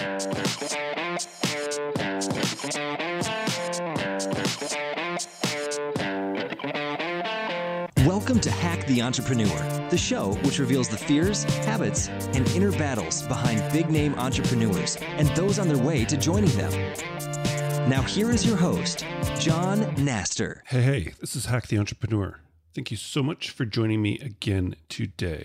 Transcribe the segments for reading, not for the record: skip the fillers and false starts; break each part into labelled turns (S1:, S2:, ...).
S1: Welcome to Hack the Entrepreneur, the show which reveals the fears, habits, and inner battles behind big-name entrepreneurs and those on their way to joining them. Now here is your host, John Naster.
S2: Hey, this is Hack the Entrepreneur. Thank you so much for joining me again today.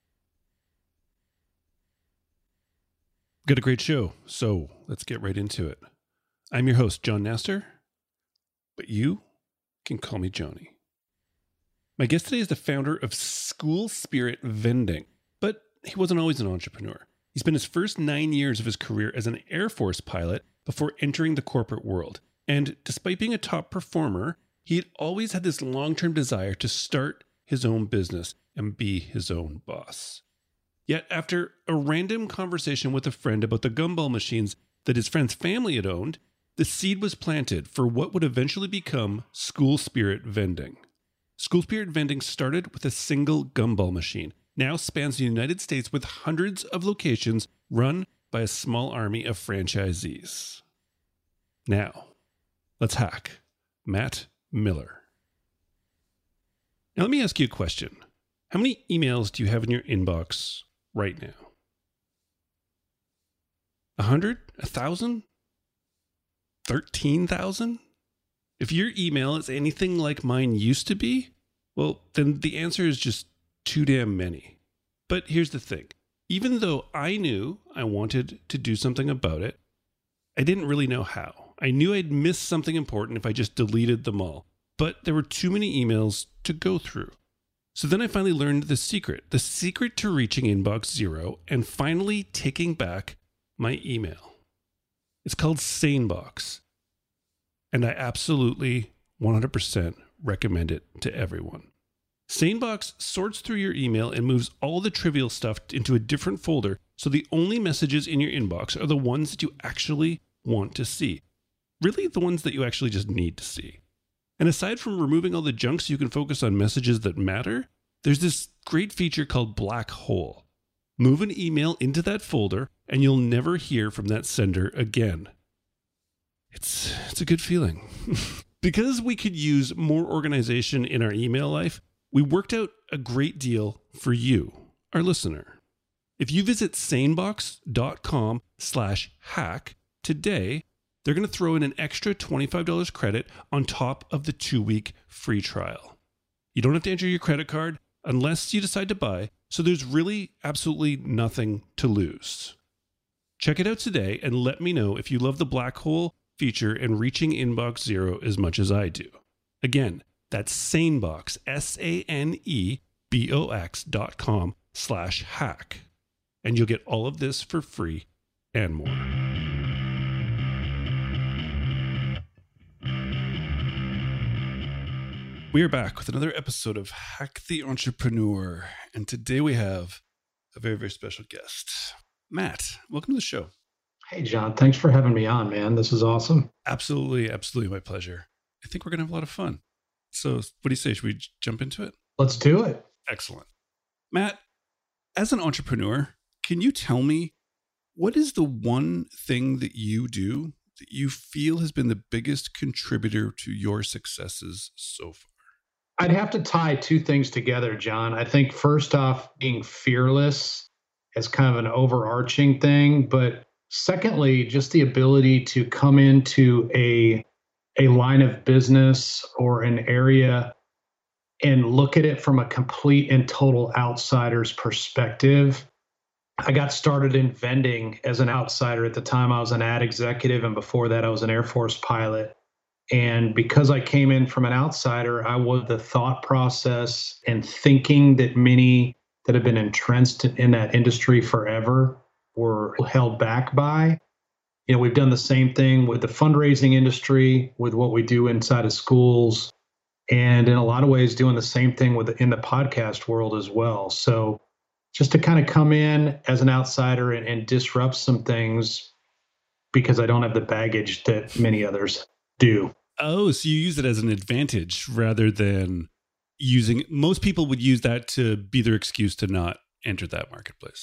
S2: We've got a great show, so let's get right into it. I'm your host, John Naster, but you can call me Joni. My guest today is the founder of School Spirit Vending, but he wasn't always an entrepreneur. He spent his first 9 years of his career as an Air Force pilot before entering the corporate world. And despite being a top performer, he had always had this long-term desire to start his own business and be his own boss. Yet after a random conversation with a friend about the gumball machines that his friend's family had owned, the seed was planted for what would eventually become School Spirit Vending. School Spirit Vending started with a single gumball machine, now spans the United States with hundreds of locations run by a small army of franchisees. Now, let's hack Matt Miller. Now, let me ask you a question. How many emails do you have in your inbox right now? 100? 1,000? 13,000? If your email is anything like mine used to be, well, then the answer is just too damn many. But here's the thing. Even though I knew I wanted to do something about it, I didn't really know how. I knew I'd miss something important if I just deleted them all, but there were too many emails to go through. So then I finally learned the secret to reaching inbox zero and finally taking back my email. It's called SaneBox. And I absolutely 100% recommend it to everyone. SaneBox sorts through your email and moves all the trivial stuff into a different folder, so the only messages in your inbox are the ones that you actually want to see. Really, the ones that you actually just need to see. And aside from removing all the junk so you can focus on messages that matter, there's this great feature called Black Hole. Move an email into that folder and you'll never hear from that sender again. It's a good feeling. Because we could use more organization in our email life, we worked out a great deal for you, our listener. If you visit sanebox.com/hack today, they're going to throw in an extra $25 credit on top of the 2-week free trial. You don't have to enter your credit card unless you decide to buy, so there's really absolutely nothing to lose. Check it out today and let me know if you love the Black Hole feature and reaching inbox zero as much as I do. Again, that's SaneBox, SANEBOX.com/hack. And you'll get all of this for free and more. We are back with another episode of Hack the Entrepreneur. And today we have a very, very special guest. Matt, welcome to the show.
S3: Hey, John. Thanks for having me on, man. This is awesome.
S2: Absolutely my pleasure. I think we're going to have a lot of fun. So what do you say? Should we jump into it?
S3: Let's do it.
S2: Excellent. Matt, as an entrepreneur, can you tell me what is the one thing that you do that you feel has been the biggest contributor to your successes so far?
S3: I'd have to tie two things together, John. I think first off, being fearless as kind of an overarching thing, but secondly, just the ability to come into a line of business or an area and look at it from a complete and total outsider's perspective. I got started in vending as an outsider. At the time, I was an ad executive, and before that, I was an Air Force pilot. And because I came in from an outsider, I was the thought process and thinking that many that have been entrenched in that industry forever were held back by. You know, we've done the same thing with the fundraising industry, with what we do inside of schools, and in a lot of ways doing the same thing in the podcast world as well. So just to kind of come in as an outsider and disrupt some things because I don't have the baggage that many others do.
S2: Oh, so you use it as an advantage rather than most people would use that to be their excuse to not enter that marketplace.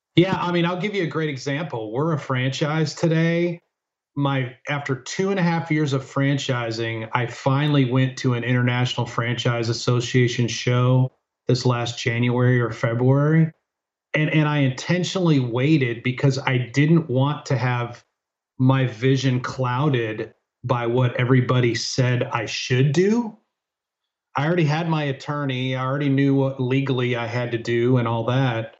S3: Yeah, I mean, I'll give you a great example. We're a franchise today. After 2.5 years of franchising, I finally went to an International Franchise Association show this last January or February. And I intentionally waited because I didn't want to have my vision clouded by what everybody said I should do. I already had my attorney. I already knew what legally I had to do and all that.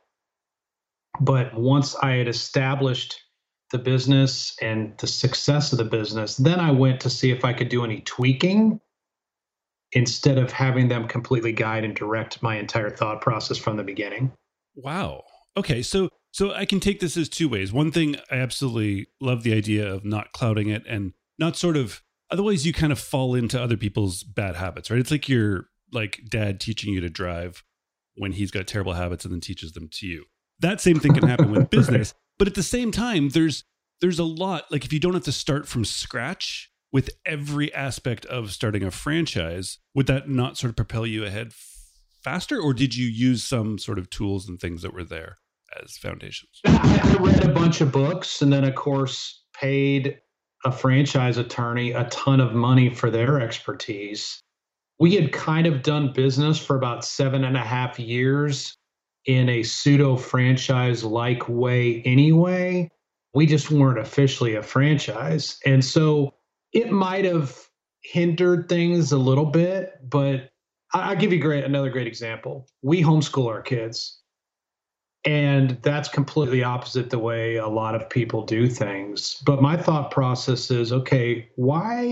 S3: But once I had established the business and the success of the business, then I went to see if I could do any tweaking instead of having them completely guide and direct my entire thought process from the beginning.
S2: Wow. Okay, so I can take this as two ways. One thing, I absolutely love the idea of not clouding it and not sort of, otherwise you kind of fall into other people's bad habits, right? It's like your like dad teaching you to drive when he's got terrible habits and then teaches them to you. That same thing can happen with business, right. But at the same time, there's a lot, like if you don't have to start from scratch with every aspect of starting a franchise, would that not sort of propel you ahead faster? Or did you use some sort of tools and things that were there as foundations?
S3: I read a bunch of books and then, of course, paid a franchise attorney a ton of money for their expertise. We had kind of done business for about 7.5 years in a pseudo franchise like way anyway. We just weren't officially a franchise. And so it might have hindered things a little bit, but I'll give you another great example. We homeschool our kids. And that's completely opposite the way a lot of people do things. But my thought process is, okay, why,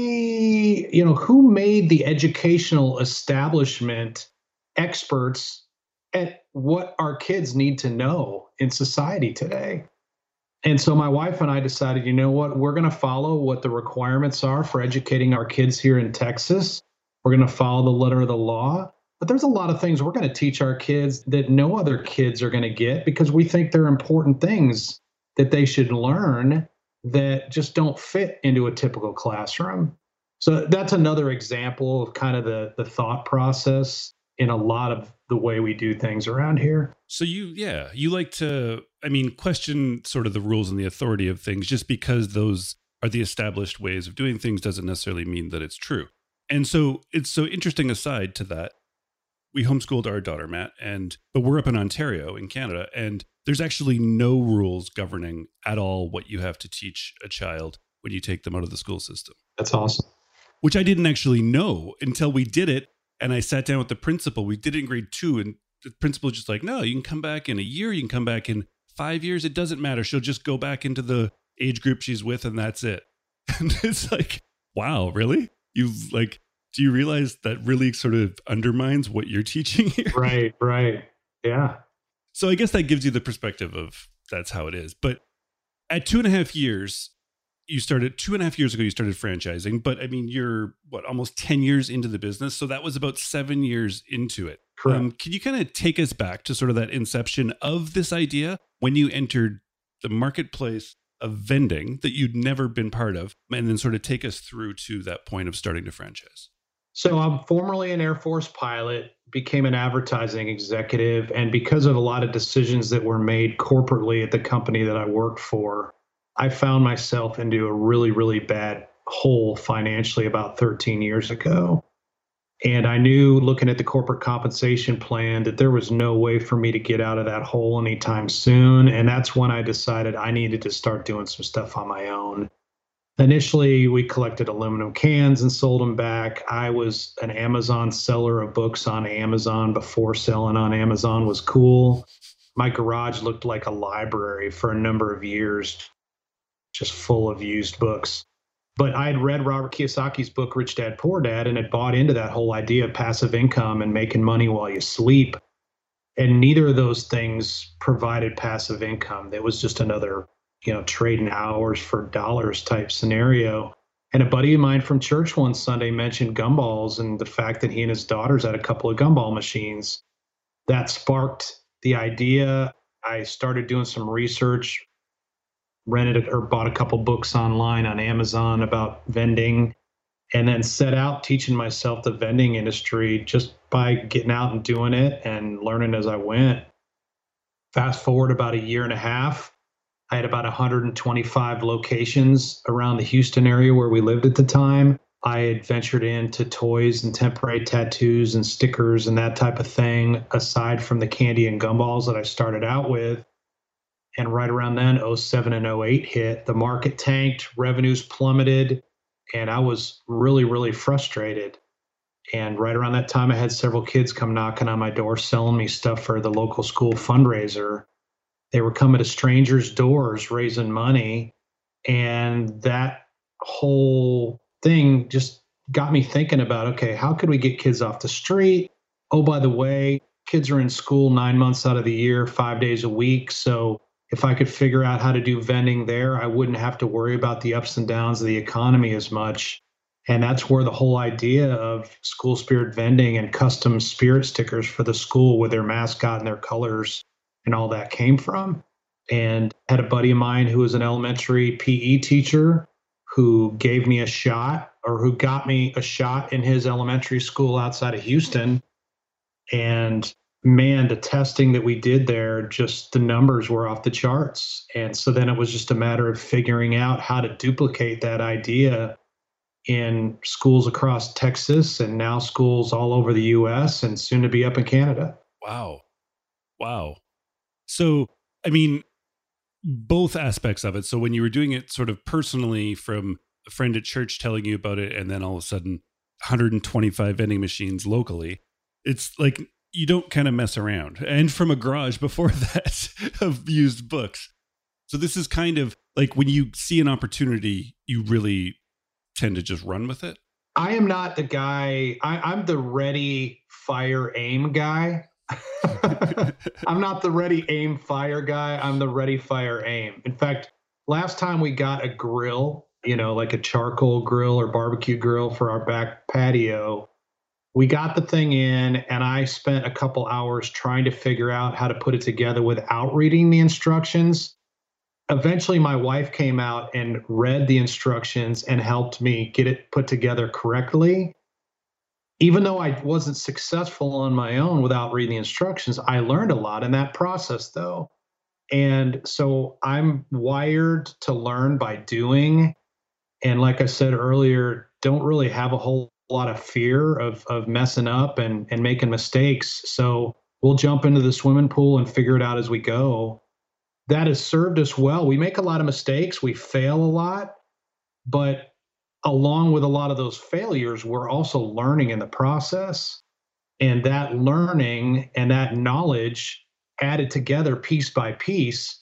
S3: who made the educational establishment experts at what our kids need to know in society today? And so my wife and I decided, you know what, we're going to follow what the requirements are for educating our kids here in Texas. We're going to follow the letter of the law. But there's a lot of things we're going to teach our kids that no other kids are going to get because we think they're important things that they should learn that just don't fit into a typical classroom. So that's another example of kind of the thought process in a lot of the way we do things around here.
S2: So you like to, question sort of the rules and the authority of things. Just because those are the established ways of doing things doesn't necessarily mean that it's true. And so it's so interesting aside to that. We homeschooled our daughter, Matt, but we're up in Ontario in Canada, and there's actually no rules governing at all what you have to teach a child when you take them out of the school system.
S3: That's awesome.
S2: Which I didn't actually know until we did it. And I sat down with the principal. We did it in grade 2, and the principal was just like, no, you can come back in a year. You can come back in 5 years. It doesn't matter. She'll just go back into the age group she's with, and that's it. And it's like, wow, really? Do you realize that really sort of undermines what you're teaching here?
S3: Right. Yeah.
S2: So I guess that gives you the perspective of that's how it is. But at 2.5 years, you started 2.5 years ago, you started franchising, but you're almost 10 years into the business. So that was about 7 years into it.
S3: Correct.
S2: Can you kind of take us back to sort of that inception of this idea when you entered the marketplace of vending that you'd never been part of, and then sort of take us through to that point of starting to franchise?
S3: So I'm formerly an Air Force pilot, became an advertising executive, and because of a lot of decisions that were made corporately at the company that I worked for, I found myself into a really, really bad hole financially about 13 years ago. And I knew, looking at the corporate compensation plan, that there was no way for me to get out of that hole anytime soon. And that's when I decided I needed to start doing some stuff on my own. Initially, we collected aluminum cans and sold them back. I was an Amazon seller of books on Amazon before selling on Amazon was cool. My garage looked like a library for a number of years, just full of used books. But I had read Robert Kiyosaki's book, Rich Dad, Poor Dad, and had bought into that whole idea of passive income and making money while you sleep. And neither of those things provided passive income. It was just another trading hours for dollars type scenario. And a buddy of mine from church one Sunday mentioned gumballs and the fact that he and his daughters had a couple of gumball machines. That sparked the idea. I started doing some research, rented or bought a couple books online on Amazon about vending, and then set out teaching myself the vending industry just by getting out and doing it and learning as I went. Fast forward about a year and a half, I had about 125 locations around the Houston area where we lived at the time. I had ventured into toys and temporary tattoos and stickers and that type of thing, aside from the candy and gumballs that I started out with. And right around then, '07 and '08 hit, the market tanked, revenues plummeted, and I was really, really frustrated. And right around that time, I had several kids come knocking on my door selling me stuff for the local school fundraiser. They were coming to strangers' doors raising money. And that whole thing just got me thinking about, okay, how could we get kids off the street? Oh, by the way, kids are in school 9 months out of the year, 5 days a week. So if I could figure out how to do vending there, I wouldn't have to worry about the ups and downs of the economy as much. And that's where the whole idea of school spirit vending and custom spirit stickers for the school with their mascot and their colors and all that came from. And I had a buddy of mine who was an elementary PE teacher who gave me a shot, or who got me a shot in his elementary school outside of Houston. And man, the testing that we did there, just the numbers were off the charts. And so then it was just a matter of figuring out how to duplicate that idea in schools across Texas and now schools all over the US and soon to be up in Canada.
S2: Wow. Wow. So, I mean, both aspects of it. So when you were doing it sort of personally from a friend at church telling you about it, and then all of a sudden 125 vending machines locally, it's like you don't kind of mess around. And from a garage before that of used books. So this is kind of like when you see an opportunity, you really tend to just run with it?
S3: I am not the guy. I'm the ready, fire, aim guy. I'm not the ready, aim, fire guy. I'm the ready, fire, aim. In fact, last time we got a grill, like a charcoal grill or barbecue grill for our back patio, we got the thing in and I spent a couple hours trying to figure out how to put it together without reading the instructions. Eventually, my wife came out and read the instructions and helped me get it put together correctly. Even though I wasn't successful on my own without reading the instructions, I learned a lot in that process, though. And so I'm wired to learn by doing. And like I said earlier, don't really have a whole lot of fear of messing up and making mistakes. So we'll jump into the swimming pool and figure it out as we go. That has served us well. We make a lot of mistakes. We fail a lot. But along with a lot of those failures, we're also learning in the process. And that learning and that knowledge added together piece by piece,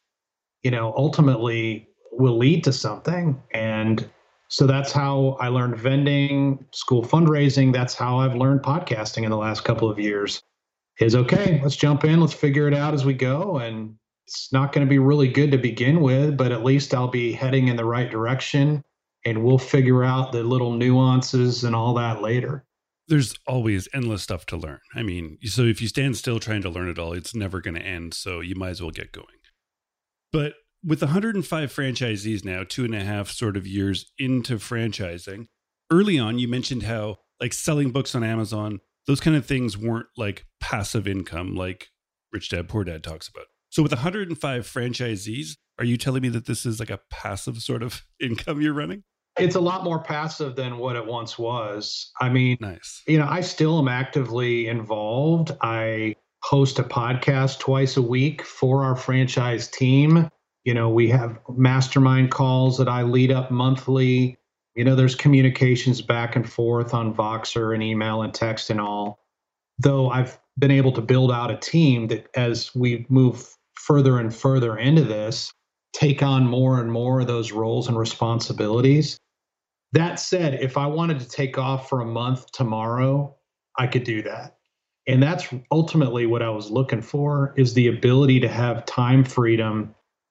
S3: ultimately will lead to something. And so that's how I learned vending, school fundraising. That's how I've learned podcasting in the last couple of years. Is okay, let's jump in. Let's figure it out as we go. And it's not going to be really good to begin with, but at least I'll be heading in the right direction and we'll figure out the little nuances and all that later.
S2: There's always endless stuff to learn. I mean, so if you stand still trying to learn it all, it's never going to end. So you might as well get going. But with 105 franchisees now, 2.5 sort of years into franchising, early on, you mentioned how like selling books on Amazon, those kind of things weren't like passive income like Rich Dad, Poor Dad talks about. So with 105 franchisees, are you telling me that this is like a passive sort of income you're running?
S3: It's a lot more passive than what it once was. I mean,
S2: nice.
S3: I still am actively involved. I host a podcast twice a week for our franchise team. We have mastermind calls that I lead up monthly. There's communications back and forth on Voxer and email and text and all. Though I've been able to build out a team that as we move further and further into this, take on more and more of those roles and responsibilities. That said, if I wanted to take off for a month tomorrow, I could do that. And that's ultimately what I was looking for, is the ability to have time freedom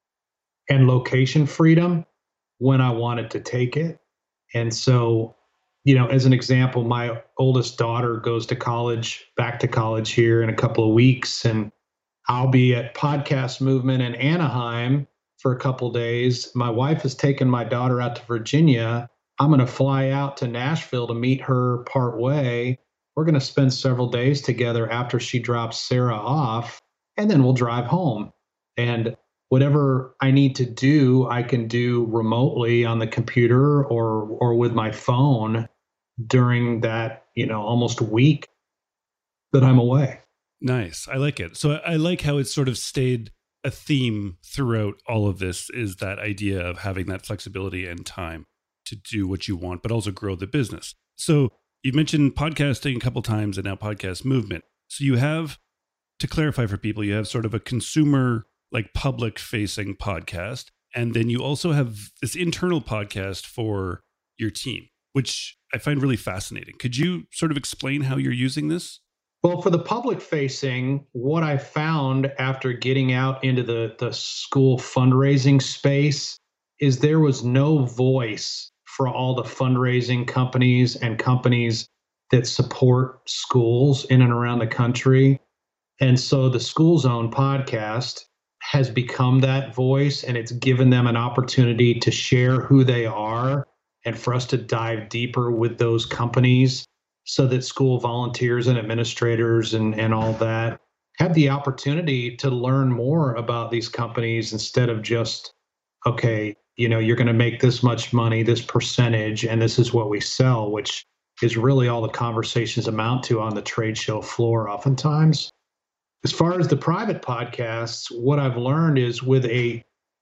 S3: and location freedom when I wanted to take it. And so, as an example, my oldest daughter goes to college, back to college here in a couple of weeks, and I'll be at Podcast Movement in Anaheim for a couple of days. My wife has taken my daughter out to Virginia. I'm going to fly out to Nashville to meet her part way. We're going to spend several days together after she drops Sarah off, and then we'll drive home. And whatever I need to do, I can do remotely on the computer or with my phone during that, almost week that I'm away.
S2: Nice. I like it. So I like how it's sort of stayed a theme throughout all of this, is that idea of having that flexibility and time to do what you want, but also grow the business. So you've mentioned podcasting a couple times and now podcast movement. So you have, to clarify for people, you have sort of a consumer, like public facing podcast. And then you also have this internal podcast for your team, which I find really fascinating. Could you sort of explain how you're using this?
S3: Well, for the public facing, what I found after getting out into the school fundraising space is there was no voice for all the fundraising companies and companies that support schools in and around the country. And so the School Zone podcast has become that voice, and it's given them an opportunity to share who they are and for us to dive deeper with those companies so that school volunteers and administrators and all that have the opportunity to learn more about these companies instead of just, okay, you're going to make this much money, this percentage, and this is what we sell, which is really all the conversations amount to on the trade show floor oftentimes. As far as the private podcasts, what I've learned is with a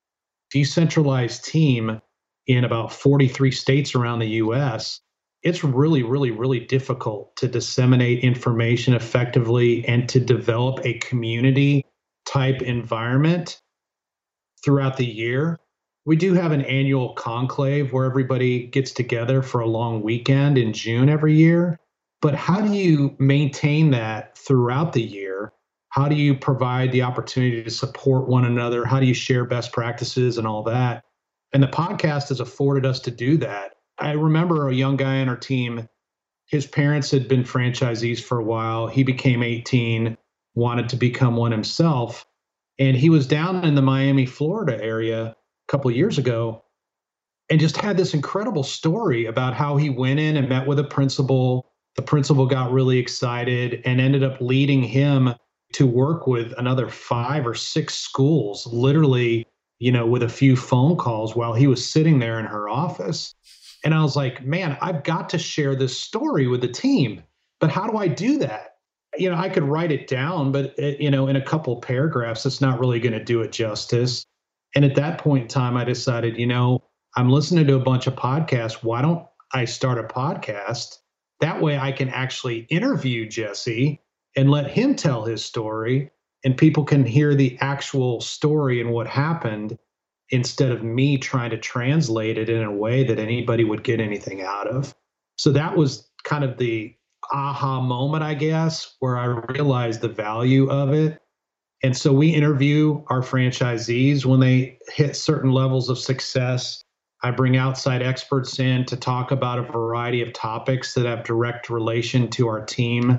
S3: decentralized team in about 43 states around the US, it's really, really, really difficult to disseminate information effectively and to develop a community type environment throughout the year. We do have an annual conclave where everybody gets together for a long weekend in June every year. But how do you maintain that throughout the year? How do you provide the opportunity to support one another? How do you share best practices and all that? And the podcast has afforded us to do that. I remember a young guy on our team, his parents had been franchisees for a while. He became 18, wanted to become one himself. And he was down in the Miami, Florida area a couple of years ago and just had this incredible story about how he went in and met with a principal. The principal got really excited and ended up leading him to work with another 5 or 6 schools, literally, with a few phone calls while he was sitting there in her office. And I was like, man, I've got to share this story with the team, but how do I do that? I could write it down, but in a couple paragraphs, it's not really going to do it justice. And at that point in time, I decided, I'm listening to a bunch of podcasts. Why don't I start a podcast? That way I can actually interview Jesse and let him tell his story, and people can hear the actual story and what happened instead of me trying to translate it in a way that anybody would get anything out of. So that was kind of the aha moment, I guess, where I realized the value of it. And so we interview our franchisees when they hit certain levels of success. I bring outside experts in to talk about a variety of topics that have direct relation to our team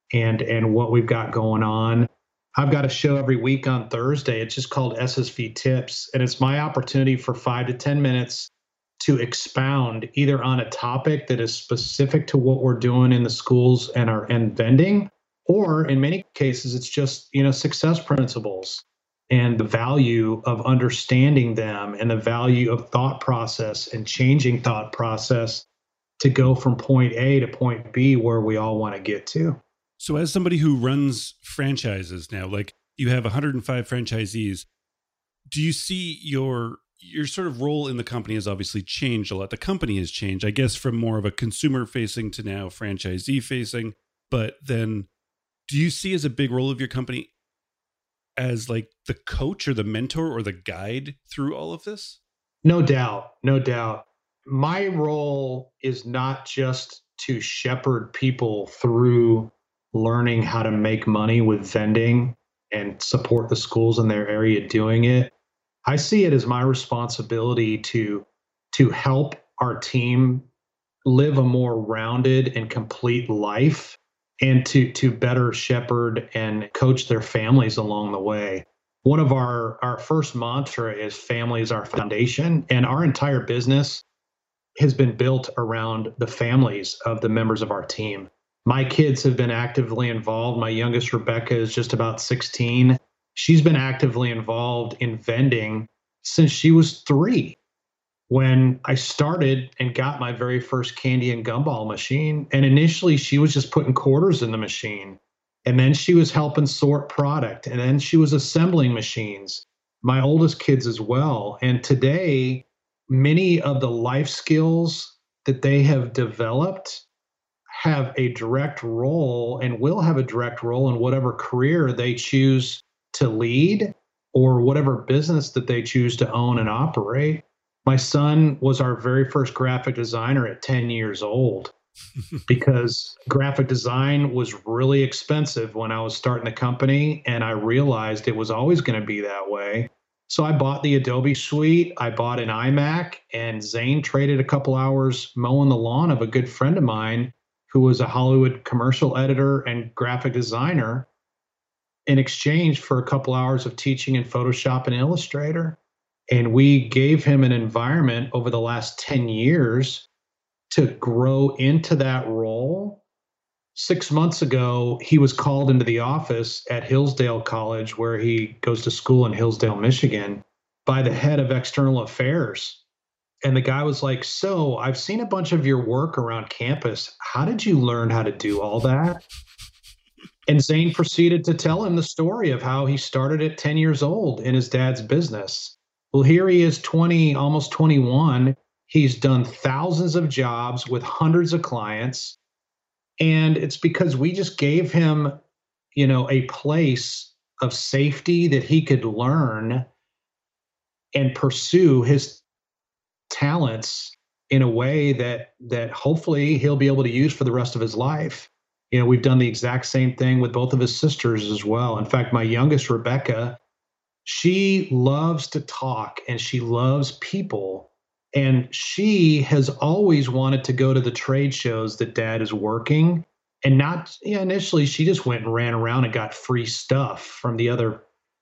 S3: and what we've got going on. I've got a show every week on Thursday. It's just called SSV Tips, and it's my opportunity for 5 to 10 minutes to expound either on a topic that is specific to what we're doing in the schools and vending, or in many cases, it's just, success principles and the value of understanding them and the value of thought process and changing thought process to go from point A to point B where we all want to get to.
S2: So as somebody who runs franchises now, like you have 105 franchisees, do you see your sort of role in the company has obviously changed a lot. The company has changed, I guess, from more of a consumer facing to now franchisee facing. But then do you see as a big role of your company as like the coach or the mentor or the guide through all of this?
S3: No doubt. No doubt. My role is not just to shepherd people through learning how to make money with vending and support the schools in their area doing it. I see it as my responsibility to help our team live a more rounded and complete life and to better shepherd and coach their families along the way. One of our first mantra is family is our foundation, and our entire business has been built around the families of the members of our team. My kids have been actively involved. My youngest, Rebecca, is just about 16. She's been actively involved in vending since she was 3 when I started and got my very first candy and gumball machine. And initially, she was just putting quarters in the machine. And then she was helping sort product. And then she was assembling machines, my oldest kids as well. And today, many of the life skills that they have developed have a direct role and will have a direct role in whatever career they choose to lead or whatever business that they choose to own and operate. My son was our very first graphic designer at 10 years old because graphic design was really expensive when I was starting the company, and I realized it was always going to be that way. So I bought the Adobe suite, I bought an iMac, and Zane traded a couple hours mowing the lawn of a good friend of mine who was a Hollywood commercial editor and graphic designer in exchange for a couple hours of teaching in Photoshop and Illustrator. And we gave him an environment over the last 10 years to grow into that role. 6 months ago, he was called into the office at Hillsdale College, where he goes to school in Hillsdale, Michigan, by the head of external affairs. And the guy was like, "So I've seen a bunch of your work around campus. How did you learn how to do all that?" And Zane proceeded to tell him the story of how he started at 10 years old in his dad's business. Well, here he is 20, almost 21. He's done thousands of jobs with hundreds of clients. And it's because we just gave him, a place of safety that he could learn and pursue his talents in a way that hopefully he'll be able to use for the rest of his life. We've done the exact same thing with both of his sisters as well. In fact, my youngest, Rebecca, she loves to talk and she loves people. And she has always wanted to go to the trade shows that dad is working. And initially she just went and ran around and got free stuff from the other,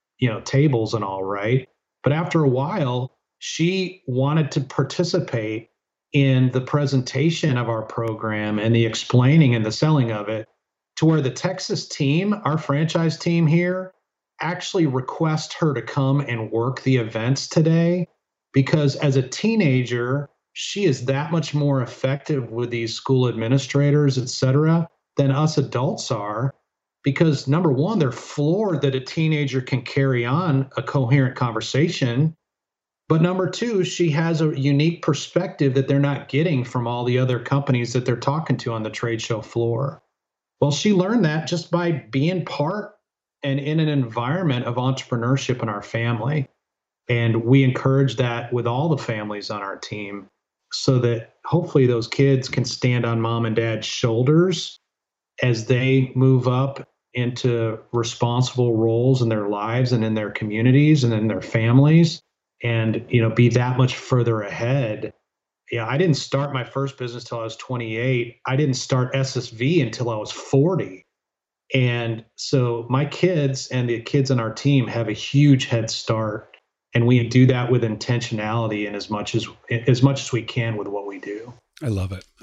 S3: tables and all, right? But after a while, she wanted to participate in the presentation of our program and the explaining and the selling of it, to where the Texas team, our franchise team here, actually request her to come and work the events today, because as a teenager, she is that much more effective with these school administrators, et cetera, than us adults are. Because number one, they're floored that a teenager can carry on a coherent conversation. But number two, she has a unique perspective that they're not getting from all the other companies that they're talking to on the trade show floor. Well, she learned that just by being part and in an environment of entrepreneurship in our family. And we encourage that with all the families on our team so that hopefully those kids can stand on mom and dad's shoulders as they move up into responsible roles in their lives and in their communities and in their families, and be that much further ahead. I didn't start my first business till I was 28. I didn't start SSV until I was 40. And so my kids and the kids on our team have a huge head start, and we do that with intentionality and as much as we can with what we do.
S2: I love it.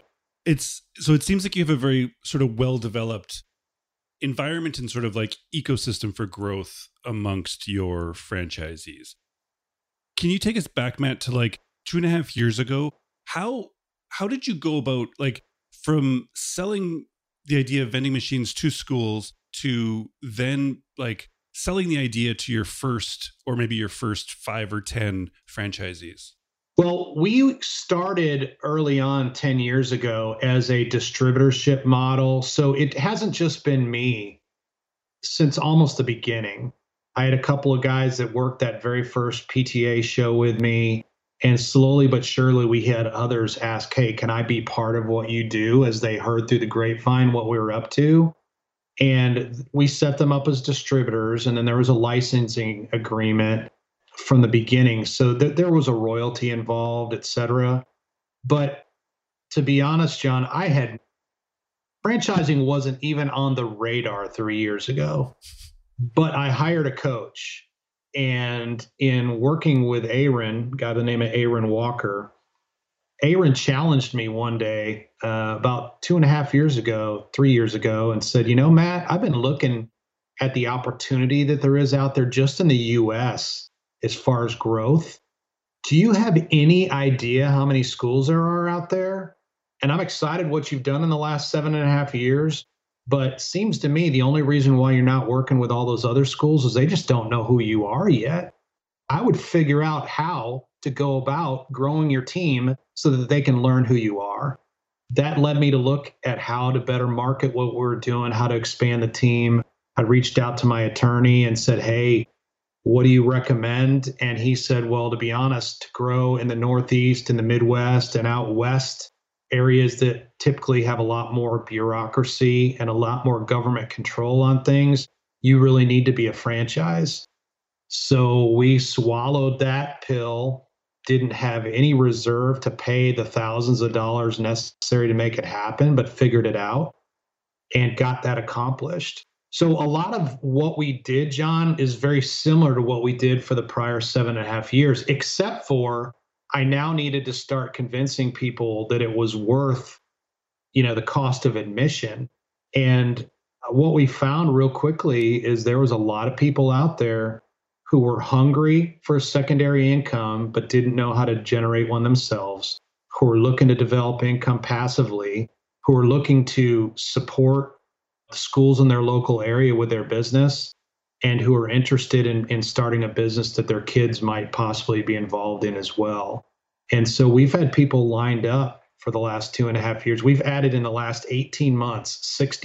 S2: It seems like you have a very sort of well-developed environment and sort of like ecosystem for growth amongst your franchisees. Can you take us back, Matt, to like 2.5 years ago? How did you go about, like, from selling the idea of vending machines to schools to then like selling the idea to your first, or maybe your first 5 or 10 franchisees?
S3: Well, we started early on 10 years ago as a distributorship model. So it hasn't just been me since almost the beginning. I had a couple of guys that worked that very first PTA show with me. And slowly but surely, we had others ask, "Hey, can I be part of what you do?" as they heard through the grapevine what we were up to. And we set them up as distributors. And then there was a licensing agreement from the beginning. So there was a royalty involved, et cetera. But to be honest, John, franchising wasn't even on the radar 3 years ago. But I hired a coach. And in working with Aaron, a guy by the name of Aaron Walker, Aaron challenged me one day about 2.5 years ago, 3 years ago, and said, "Matt, I've been looking at the opportunity that there is out there just in the US as far as growth, do you have any idea how many schools there are out there? And I'm excited what you've done in the last 7.5 years. But seems to me the only reason why you're not working with all those other schools is they just don't know who you are yet. I would figure out how to go about growing your team so that they can learn who you are. That led me to look at how to better market what we're doing, how to expand the team. I reached out to my attorney and said, hey, what do you recommend? And he said, well, to be honest, to grow in the Northeast and the Midwest and out West, areas that typically have a lot more bureaucracy and a lot more government control on things, you really need to be a franchise. So we swallowed that pill, didn't have any reserve to pay the thousands of dollars necessary to make it happen, but figured it out and got that accomplished. So a lot of what we did, John, is very similar to what we did for the prior 7.5 years, except for I now needed to start convincing people that it was worth, the cost of admission. And what we found real quickly is there was a lot of people out there who were hungry for a secondary income, but didn't know how to generate one themselves, who were looking to develop income passively, who were looking to support schools in their local area with their business, and who are interested in starting a business that their kids might possibly be involved in as well. And so we've had people lined up for the last 2.5 years. We've added in the last 18 months,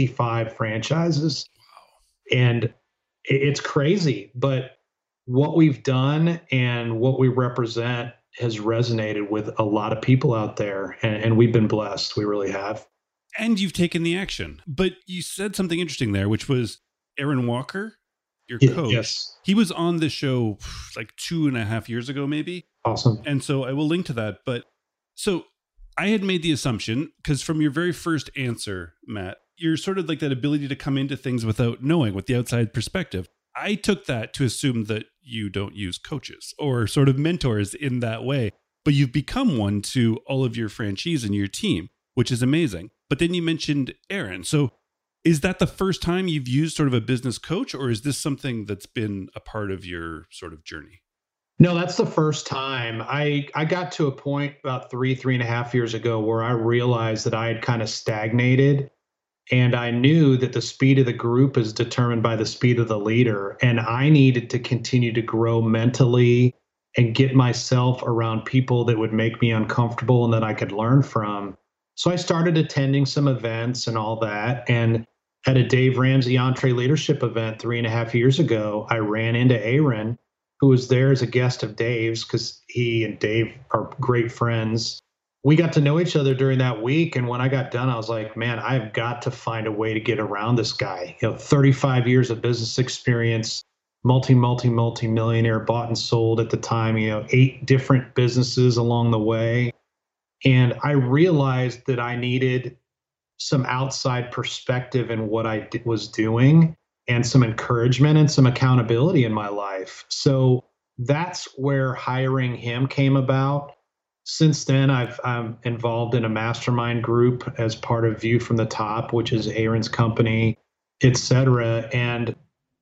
S3: 65 franchises. Wow. And it's crazy, but what we've done and what we represent has resonated with a lot of people out there. And we've been blessed. We really have.
S2: And you've taken the action. But you said something interesting there, which was Aaron Walker, your coach.
S3: Yes.
S2: He was on the show like 2.5 years ago, maybe.
S3: Awesome.
S2: And so I will link to that. But so I had made the assumption, because from your very first answer, Matt, you're sort of like that ability to come into things without knowing, with the outside perspective. I took that to assume that you don't use coaches or sort of mentors in that way, but you've become one to all of your franchisees and your team, which is amazing. But then you mentioned Aaron. So is that the first time you've used sort of a business coach, or is this something that's been a part of your sort of journey?
S3: No, that's the first time. I got to a point about 3.5 years ago where I realized that I had kind of stagnated, and I knew that the speed of the group is determined by the speed of the leader. And I needed to continue to grow mentally and get myself around people that would make me uncomfortable and that I could learn from. So I started attending some events and all that. And at a Dave Ramsey EntreLeadership event 3.5 years ago, I ran into Aaron, who was there as a guest of Dave's, because he and Dave are great friends. We got to know each other during that week. And when I got done, I was like, man, I've got to find a way to get around this guy. 35 years of business experience, multi-millionaire, bought and sold at the time, 8 different businesses along the way. And I realized that I needed some outside perspective in what I was doing, and some encouragement and some accountability in my life. So that's where hiring him came about. Since then, I'm involved in a mastermind group as part of View from the Top, which is Aaron's company, et cetera. And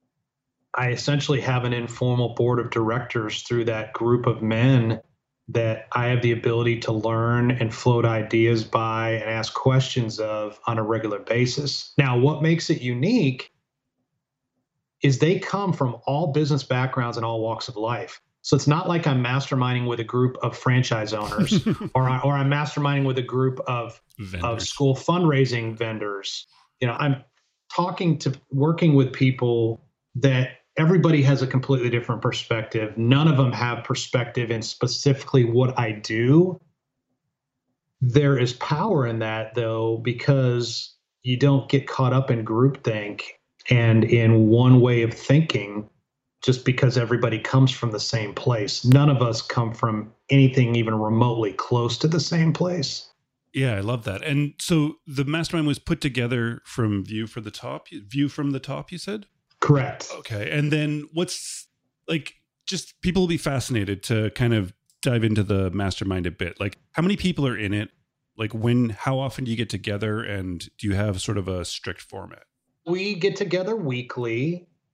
S3: I essentially have an informal board of directors through that group of men that I have the ability to learn and float ideas by and ask questions of on a regular basis. Now, what makes it unique is they come from all business backgrounds and all walks of life. So it's not like I'm masterminding with a group of franchise owners or I'm masterminding with a group of school fundraising vendors. I'm working with people that everybody has a completely different perspective. None of them have perspective in specifically what I do. There is power in that, though, because you don't get caught up in groupthink and in one way of thinking just because everybody comes from the same place. None of us come from anything even remotely close to the same place.
S2: Yeah, I love that. And so the mastermind was put together from View from the Top, you said?
S3: Correct.
S2: Okay. And then what's just people will be fascinated to kind of dive into the mastermind a bit. Like, how many people are in it? Like, how often do you get together, and do you have sort of a strict format?
S3: We get together weekly.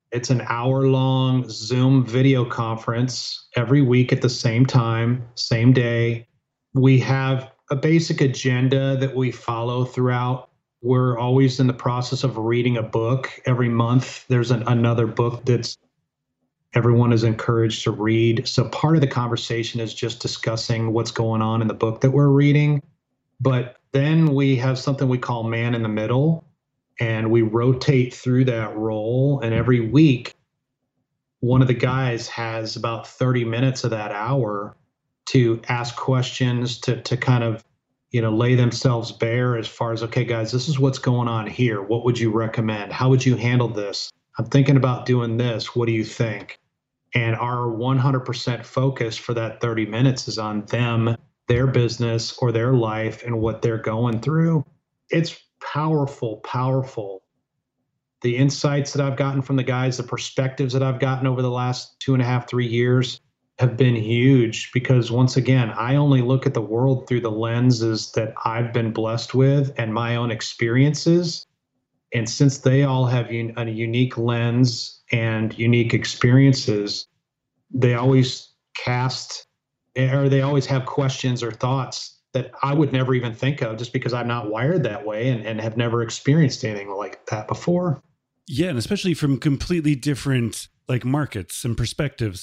S3: It's an hour-long Zoom video conference every week at the same time, same day. We have a basic agenda that we follow throughout. We're always in the process of reading a book. Every month, there's another book that's everyone is encouraged to read. So part of the conversation is just discussing what's going on in the book that we're reading. But then we have something we call Man in the Middle, and we rotate through that role. And every week, one of the guys has about 30 minutes of that hour to ask questions, to kind of, lay themselves bare as far as, okay, guys, this is what's going on here. What would you recommend? How would you handle this? I'm thinking about doing this. What do you think? And our 100% focus for that 30 minutes is on them, their business or their life, and what they're going through. It's powerful, powerful. The insights that I've gotten from the guys, the perspectives that I've gotten over the last 2.5, 3 years have been huge, because once again, I only look at the world through the lenses that I've been blessed with and my own experiences. And since they all have a unique lens and unique experiences, they always they always have questions or thoughts that I would never even think of, just because I'm not wired that way and have never experienced anything like that before.
S2: Yeah, and especially from completely different markets and perspectives.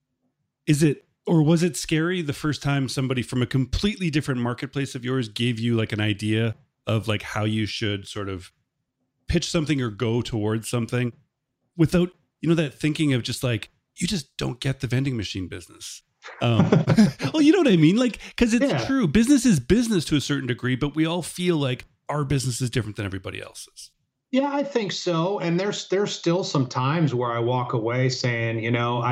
S2: Was it scary the first time somebody from a completely different marketplace of yours gave you an idea of how you should sort of pitch something or go towards something without, that thinking of just you just don't get the vending machine business? Well, you know what I mean? Because it's true. Business is business to a certain degree, but we all feel like our business is different than everybody else's.
S3: Yeah, I think so. And there's still some times where I walk away saying,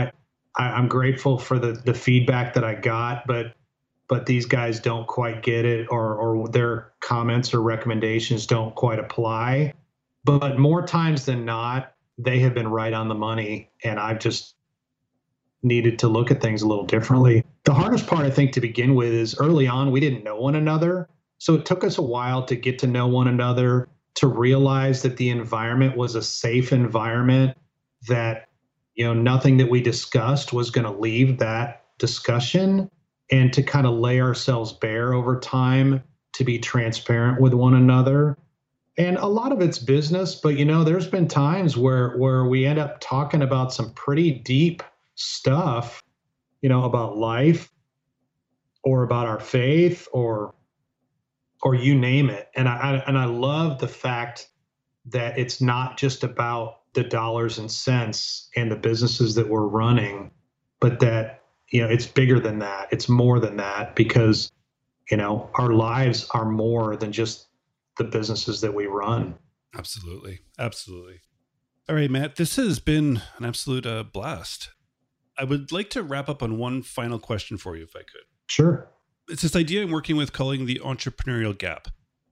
S3: I'm grateful for the feedback that I got, but these guys don't quite get it, or their comments or recommendations don't quite apply. But more times than not, they have been right on the money, and I've just needed to look at things a little differently. The hardest part, I think, to begin with is early on, we didn't know one another. So it took us a while to get to know one another, to realize that the environment was a safe environment, that, nothing that we discussed was going to leave that discussion, and to kind of lay ourselves bare over time, to be transparent with one another. And a lot of it's business, but, there's been times where we end up talking about some pretty deep stuff, about life or about our faith or you name it. And I love the fact that it's not just about the dollars and cents and the businesses that we're running, but that, it's bigger than that. It's more than that, because, our lives are more than just the businesses that we run.
S2: Absolutely. Absolutely. All right, Matt, this has been an absolute blast. I would like to wrap up on one final question for you, if I could.
S3: Sure.
S2: It's this idea I'm working with calling the entrepreneurial gap.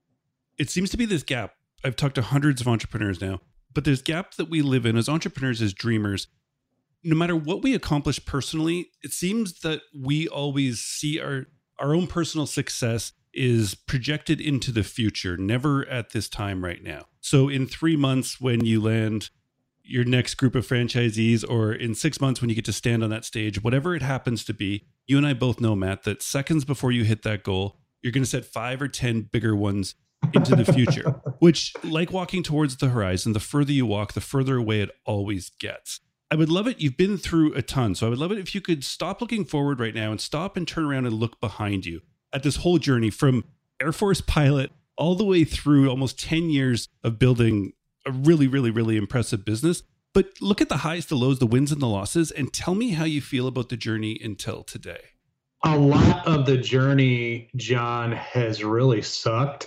S2: It seems to be this gap. I've talked to hundreds of entrepreneurs now, but there's gap that we live in as entrepreneurs, as dreamers. No matter what we accomplish personally, it seems that we always see our own personal success is projected into the future, never at this time right now. So in 3 months, when you land your next group of franchisees, or in 6 months when you get to stand on that stage, whatever it happens to be, you and I both know, Matt, that seconds before you hit that goal, you're going to set 5 or 10 bigger ones into the future, which, like walking towards the horizon, the further you walk, the further away it always gets. I would love it. You've been through a ton. So I would love it if you could stop looking forward right now and stop and turn around and look behind you at this whole journey from Air Force pilot all the way through almost 10 years of building a really, really, really impressive business. But look at the highs, the lows, the wins and the losses, and tell me how you feel about the journey until today.
S3: A lot of the journey, John, has really sucked.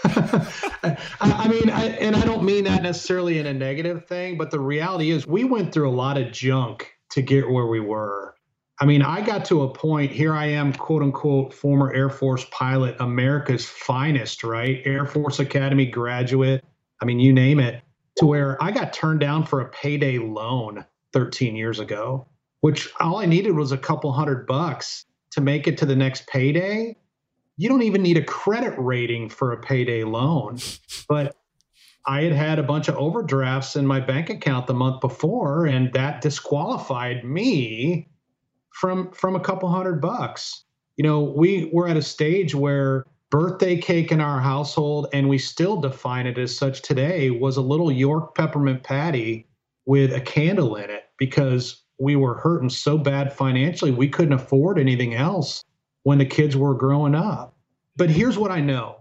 S3: I don't mean that necessarily in a negative thing, but the reality is we went through a lot of junk to get where we were. I got to a point, here I am, quote unquote, former Air Force pilot, America's finest, right? Air Force Academy graduate. You name it, to where I got turned down for a payday loan 13 years ago, which all I needed was a couple $100 to make it to the next payday. You don't even need a credit rating for a payday loan. But I had had a bunch of overdrafts in my bank account the month before, and that disqualified me from a couple $100. We were at a stage where birthday cake in our household, and we still define it as such today, was a little York peppermint patty with a candle in it because we were hurting so bad financially we couldn't afford anything else when the kids were growing up. But here's what I know.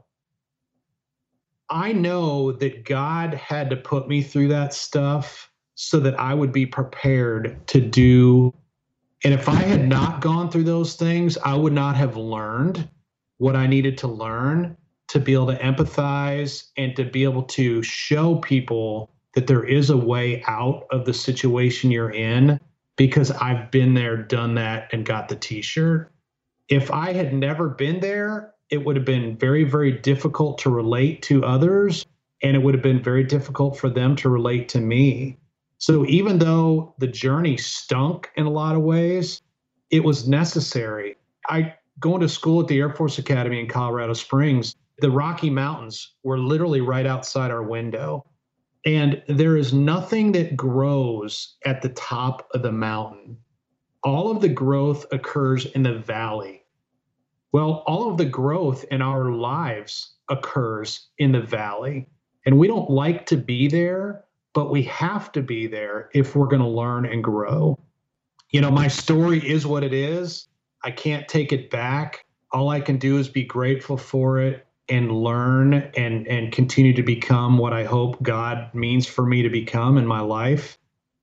S3: I know that God had to put me through that stuff so that I would be prepared to do. And if I had not gone through those things, I would not have learned what I needed to learn to be able to empathize and to be able to show people that there is a way out of the situation you're in, because I've been there, done that, and got the t-shirt. If I had never been there, it would have been very, very difficult to relate to others, and it would have been very difficult for them to relate to me. So even though the journey stunk in a lot of ways, it was necessary. Going to school at the Air Force Academy in Colorado Springs, the Rocky Mountains were literally right outside our window. And there is nothing that grows at the top of the mountain. All of the growth occurs in the valley. Well, all of the growth in our lives occurs in the valley. And we don't like to be there, but we have to be there if we're going to learn and grow. My story is what it is. I can't take it back. All I can do is be grateful for it and learn and continue to become what I hope God means for me to become in my life.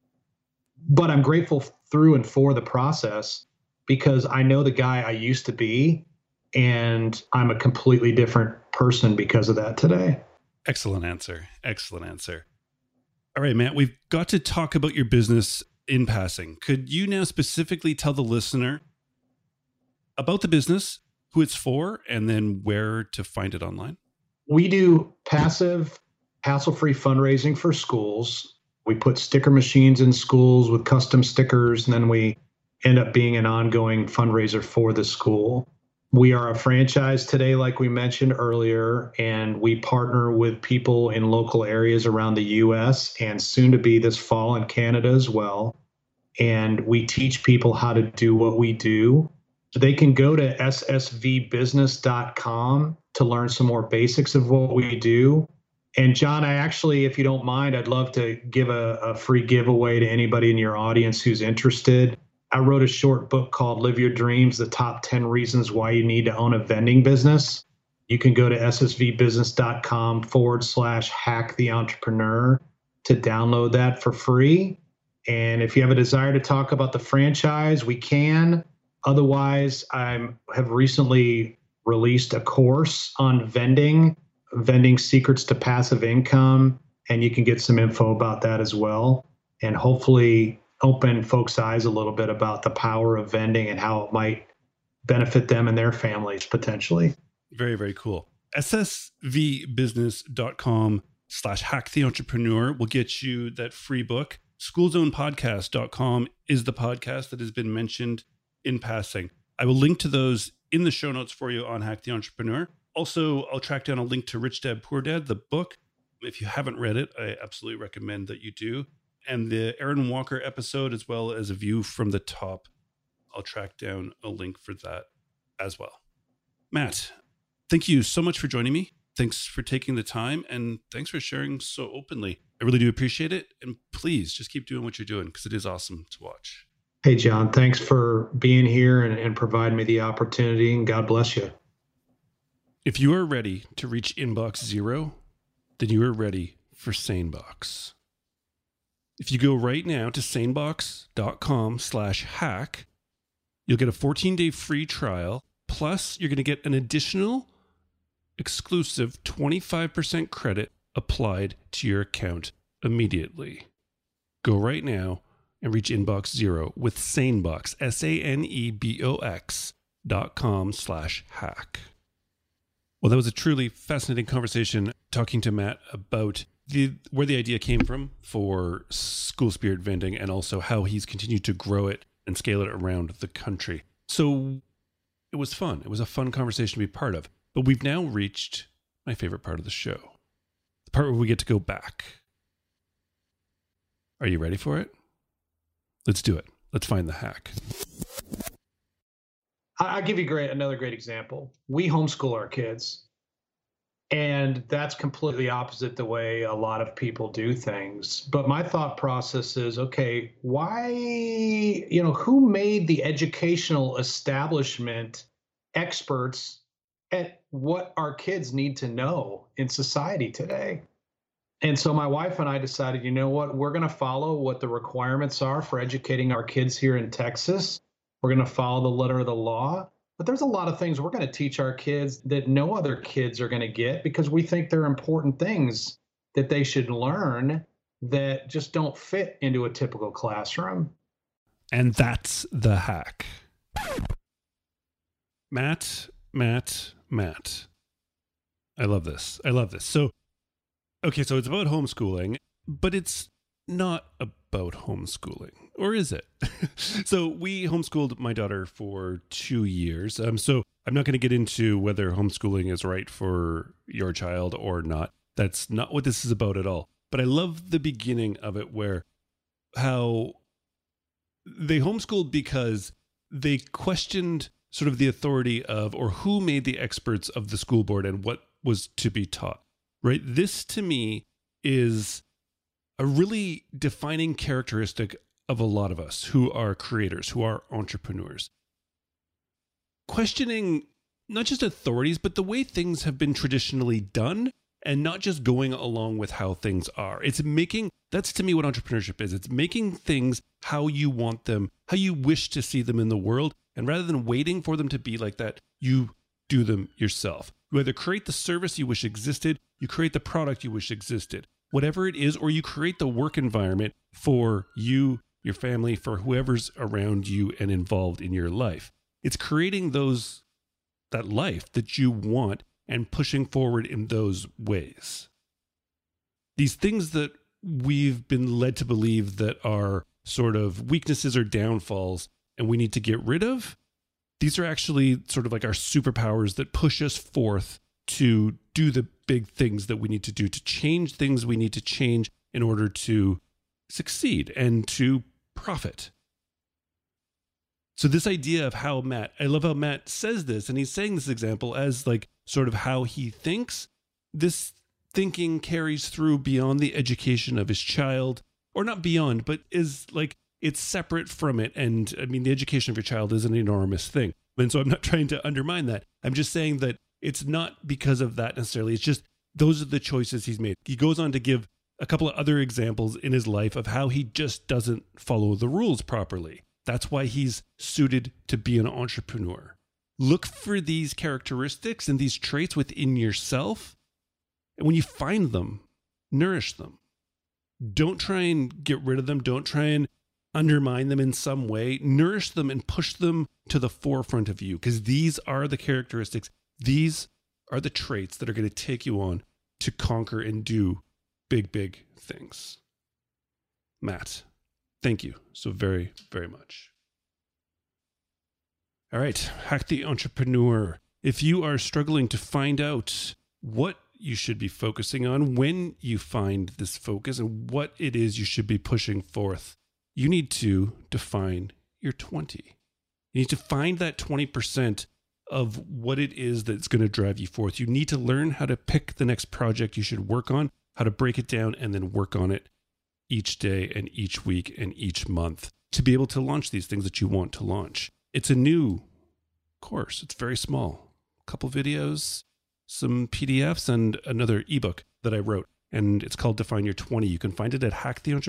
S3: But I'm grateful through and for the process because I know the guy I used to be, and I'm a completely different person because of that today.
S2: Excellent answer. Excellent answer. All right, Matt, we've got to talk about your business in passing. Could you now specifically tell the listener about the business, who it's for, and then where to find it online?
S3: We do passive, hassle-free fundraising for schools. We put sticker machines in schools with custom stickers, and then we end up being an ongoing fundraiser for the school. We are a franchise today, like we mentioned earlier, and we partner with people in local areas around the U.S. and soon to be this fall in Canada as well. And we teach people how to do what we do. They can go to ssvbusiness.com to learn some more basics of what we do. And John, I actually, if you don't mind, I'd love to give a free giveaway to anybody in your audience who's interested. I wrote a short book called Live Your Dreams, the top 10 reasons why you need to own a vending business. You can go to ssvbusiness.com/hack the entrepreneur to download that for free. And if you have a desire to talk about the franchise, we can. Otherwise, I have recently released a course on vending secrets to passive income, and you can get some info about that as well. And hopefully open folks' eyes a little bit about the power of vending and how it might benefit them and their families potentially.
S2: Very, very cool. ssvbusiness.com/hack the entrepreneur will get you that free book. Schoolzonepodcast.com is the podcast that has been mentioned in passing. I will link to those in the show notes for you on Hack the Entrepreneur. Also, I'll track down a link to Rich Dad Poor Dad, the book. If you haven't read it, I absolutely recommend that you do. And the Aaron Walker episode, as well as A View from the Top, I'll track down a link for that as well. Matt, thank you so much for joining me. Thanks for taking the time, and thanks for sharing so openly. I really do appreciate it. And please just keep doing what you're doing because it is awesome to watch.
S3: Hey, John, thanks for being here and providing me the opportunity, and God bless you.
S2: If you are ready to reach inbox zero, then you are ready for SaneBox. If you go right now to sanebox.com/hack, you'll get a 14-day free trial. Plus, you're going to get an additional exclusive 25% credit applied to your account immediately. Go right now and reach inbox zero with SaneBox, SANEBOX.com/hack. Well, that was a truly fascinating conversation talking to Matt about where the idea came from for School Spirit Vending and also how he's continued to grow it and scale it around the country. So it was fun. It was a fun conversation to be part of. But we've now reached my favorite part of the show, The part where we get to go back. Are you ready for it? Let's do it. Let's find the hack.
S3: I'll give you another great example. We homeschool our kids, and that's completely opposite the way a lot of people do things. But my thought process is, okay, why, who made the educational establishment experts at what our kids need to know in society today? And so my wife and I decided, you know what, we're going to follow what the requirements are for educating our kids here in Texas. We're going to follow the letter of the law. But there's a lot of things we're going to teach our kids that no other kids are going to get because we think they're important things that they should learn that just don't fit into a typical classroom.
S2: And that's the hack. Matt. I love this. So it's about homeschooling, but it's not about homeschooling, or is it? So we homeschooled my daughter for 2 years. So I'm not going to get into whether homeschooling is right for your child or not. That's not what this is about at all. But I love the beginning of it where how they homeschooled because they questioned sort of the authority of, or who made the experts of the school board and what was to be taught, right? This to me is a really defining characteristic of a lot of us who are creators, who are entrepreneurs. Questioning not just authorities, but the way things have been traditionally done and not just going along with how things are. That's to me what entrepreneurship is. It's making things how you want them, how you wish to see them in the world. And rather than waiting for them to be like that, you do them yourself. You either create the service you wish existed, you create the product you wish existed, whatever it is, or you create the work environment for you, your family, for whoever's around you and involved in your life. It's creating that life that you want and pushing forward in those ways. These things that we've been led to believe that are sort of weaknesses or downfalls and we need to get rid of, these are actually sort of like our superpowers that push us forth to do the big things that we need to do, to change things we need to change in order to succeed and to profit. So this idea of how I love how Matt says this, and he's saying this example as like sort of how he thinks. This thinking carries through beyond the education of his child, or not beyond, but is like, it's separate from it. And I mean, the education of your child is an enormous thing. And so I'm not trying to undermine that. I'm just saying that it's not because of that necessarily. It's just those are the choices he's made. He goes on to give a couple of other examples in his life of how he just doesn't follow the rules properly. That's why he's suited to be an entrepreneur. Look for these characteristics and these traits within yourself. And when you find them, nourish them. Don't try and get rid of them. Don't try and undermine them in some way. Nourish them and push them to the forefront of you, because these are the characteristics. These are the traits that are going to take you on to conquer and do big, big things. Matt, thank you so very, very much. All right, Hack the Entrepreneur. If you are struggling to find out what you should be focusing on, when you find this focus, and what it is you should be pushing forth, you need to define your 20. You need to find that 20% of what it is that's going to drive you forth. You need to learn how to pick the next project you should work on, how to break it down, and then work on it each day and each week and each month to be able to launch these things that you want to launch. It's a new course. It's very small. A couple videos, some PDFs, and another ebook that I wrote. And it's called Define Your 20. You can find it at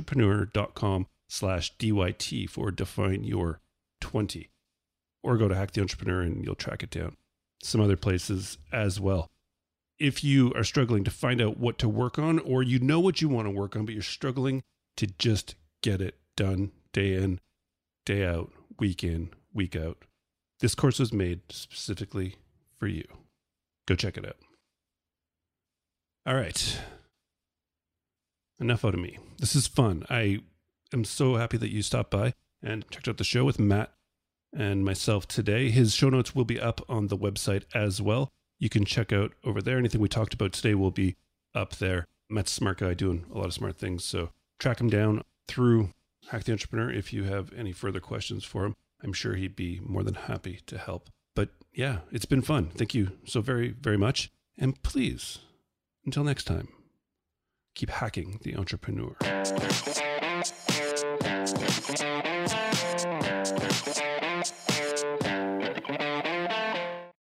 S2: hacktheentrepreneur.com/DYT for Define Your 20. Or go to Hack the Entrepreneur and you'll track it down. Some other places as well. If you are struggling to find out what to work on, or you know what you want to work on, but you're struggling to just get it done day in, day out, week in, week out, this course was made specifically for you. Go check it out. All right. Enough out of me. This is fun. I am so happy that you stopped by and checked out the show with Matt and myself today. His show notes will be up on the website as well. You can check out over there. Anything we talked about today will be up there. Matt's a smart guy doing a lot of smart things. So track him down through Hack the Entrepreneur. If you have any further questions for him, I'm sure he'd be more than happy to help. But yeah, it's been fun. Thank you so very, very much. And please, until next time, keep hacking the entrepreneur.